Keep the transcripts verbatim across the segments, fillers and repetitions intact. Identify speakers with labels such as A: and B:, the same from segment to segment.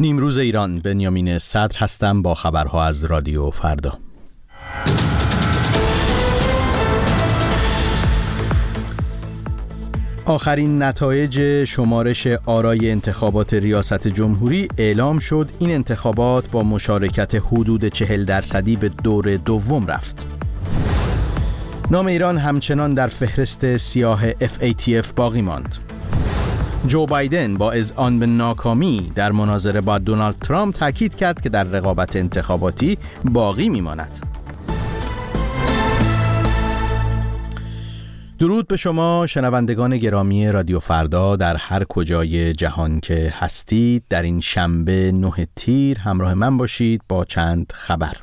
A: نیمروز ایران، بنیامین صدر هستم با خبرها از رادیو فردا. آخرین نتایج شمارش آرای انتخابات ریاست جمهوری اعلام شد. این انتخابات با مشارکت حدود چهل درصدی به دور دوم رفت. نام ایران همچنان در فهرست سیاه اف ای تی اف باقی ماند. جو بایدن با اذعان به ناکامی در مناظره با دونالد ترامپ تاکید کرد که در رقابت انتخاباتی باقی میماند. درود به شما شنوندگان گرامی رادیو فردا در هر کجای جهان که هستید. در این شنبه نه تیر همراه من باشید با چند خبر.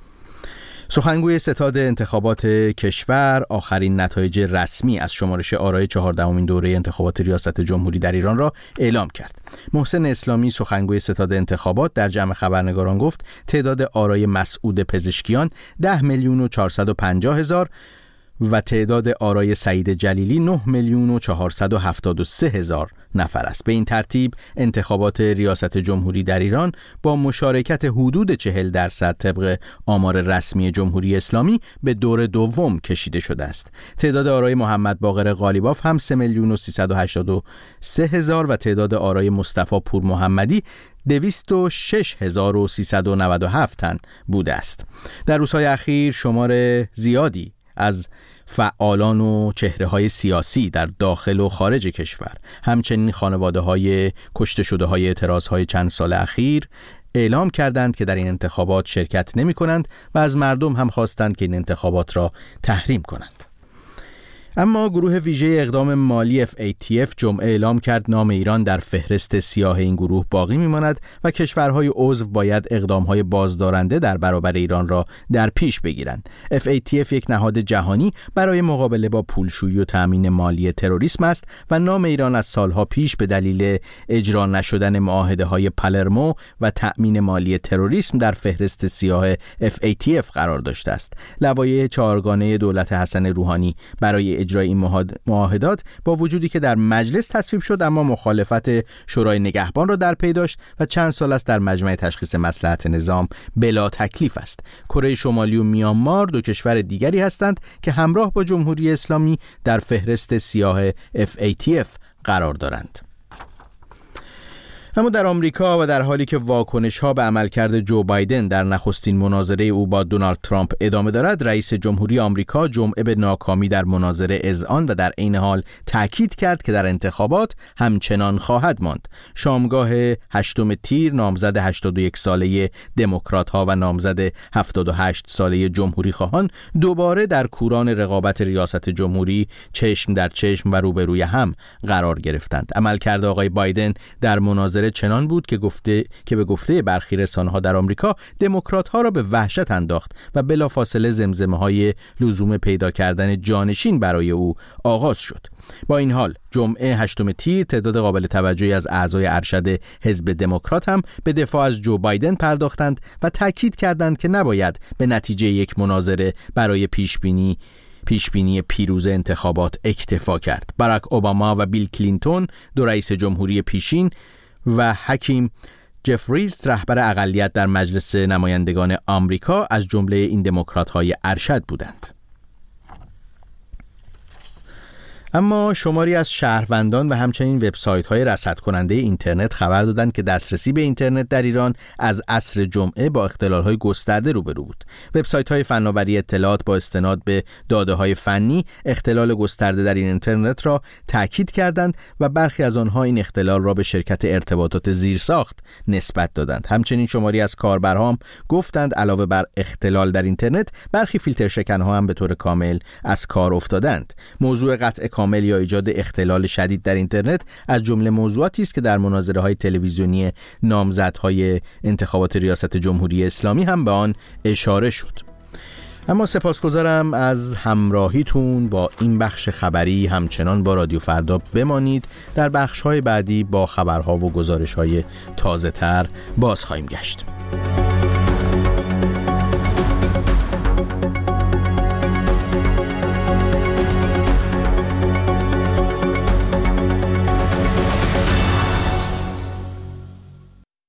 A: سخنگوی ستاد انتخابات کشور آخرین نتایج رسمی از شمارش آرای چهاردهمین دوره انتخابات ریاست جمهوری در ایران را اعلام کرد. محسن اسلامی سخنگوی ستاد انتخابات در جمع خبرنگاران گفت تعداد آرای مسعود پزشکیان ده میلیون و چهارصد و پنجاه هزار و تعداد آرای سعید جلیلی نه میلیون و چهارصد و هفتاد و سه هزار نفر است. به این ترتیب انتخابات ریاست جمهوری در ایران با مشارکت حدود چهل درصد طبق آمار رسمی جمهوری اسلامی به دور دوم کشیده شده است. تعداد آرای محمد باقر قالیباف هم سه میلیون و سیصد و هشتاد و سه هزار و تعداد آرای مصطفی پور محمدی دویست و شش هزار و سیصد و نود و هفت تن بوده است. در روزهای اخیر شمار زیادی از فعالان و چهره‌های سیاسی در داخل و خارج کشور، همچنین خانواده‌های کشته شده‌های اعتراض‌های چند سال اخیر اعلام کردند که در این انتخابات شرکت نمی‌کنند و از مردم هم خواستند که این انتخابات را تحریم کنند. اما گروه ویژه اقدام مالی اف ای تی اف جمعه اعلام کرد نام ایران در فهرست سیاه این گروه باقی میماند و کشورهای عضو باید اقدامهای بازدارنده در برابر ایران را در پیش بگیرند. اف ای تی اف یک نهاد جهانی برای مقابله با پولشویی و تامین مالی تروریسم است و نام ایران از سالها پیش به دلیل اجرا نشدن معاهده‌های پالرمو و تامین مالی تروریسم در فهرست سیاه اف ای تی اف قرار داشته است. لوایح چهارگانه دولت حسن روحانی برای اجرای این معاهدات با وجودی که در مجلس تصویب شد اما مخالفت شورای نگهبان را در پی داشت و چند سال است در مجمع تشخیص مصلحت نظام بلا تکلیف است. کره شمالی و میانمار دو کشور دیگری هستند که همراه با جمهوری اسلامی در فهرست سیاه اف ای تی اف قرار دارند. اما در آمریکا و در حالی که واکنش‌ها به عملکرد جو بایدن در نخستین مناظره او با دونالد ترامپ ادامه دارد، رئیس جمهوری آمریکا جمعه به ناکامی در مناظره اذعان و در عین حال تاکید کرد که در انتخابات همچنان خواهد ماند. شامگاه هشتم تیر نامزد هشتاد و یک ساله دموکرات‌ها و نامزد هفتاد و هشت ساله جمهوری خواهان دوباره در کوران رقابت ریاست جمهوری چشم در چشم و روبروی هم قرار گرفتند. عملکرد آقای بایدن در مناظره چنان بود که گفته که به گفته برخی رسانه‌ها در آمریکا دموکرات‌ها را به وحشت انداخت و بلافاصله زمزمه‌های لزوم پیدا کردن جانشین برای او آغاز شد. با این حال جمعه هشتم تیر تعداد قابل توجهی از اعضای ارشد حزب دموکرات هم به دفاع از جو بایدن پرداختند و تاکید کردند که نباید به نتیجه یک مناظره برای پیشبینی پیشبینی پیروز انتخابات اکتفا کرد. باراک اوباما و بیل کلینتون دو رئیس جمهوری پیشین و حکیم جفریز رهبر اقلیت در مجلس نمایندگان آمریکا از جمله این دموکرات‌های ارشد بودند. اما شماری از شهروندان و همچنین وبسایت‌های رصد کننده اینترنت خبر دادند که دسترسی به اینترنت در ایران از عصر جمعه با اختلال‌های گسترده روبرو بود. وبسایت‌های فناوری اطلاعات با استناد به داده‌های فنی اختلال گسترده در این اینترنت را تاکید کردند و برخی از آنها این اختلال را به شرکت ارتباطات زیرساخت نسبت دادند. همچنین شماری از کاربرها هم گفتند علاوه بر اختلال در اینترنت برخی فیلتر شکن‌ها هم به طور کامل از کار افتادند. موضوع قطع کامل یا ایجاد اختلال شدید در اینترنت از جمله موضوعاتی است که در مناظره‌های تلویزیونی نامزدهای انتخابات ریاست جمهوری اسلامی هم به آن اشاره شد. اما سپاسگزارم از همراهیتون با این بخش خبری. همچنان با رادیو فردا بمانید. در بخش‌های بعدی با خبرها و گزارش‌های تازه‌تر باز خواهیم گشت.